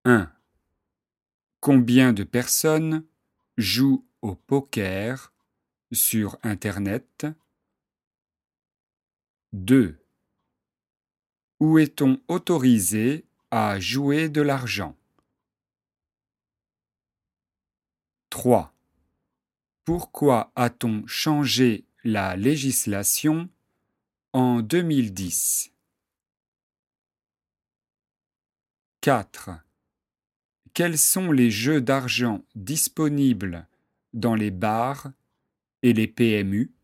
1. Combien de personnes jouent au poker sur Internet? 2. Où est-on autorisé à jouer de l'argent? 3. Pourquoi a-t-on changé la législation en 2010? 4. Quels sont les jeux d'argent disponibles dans les bars et les PMU?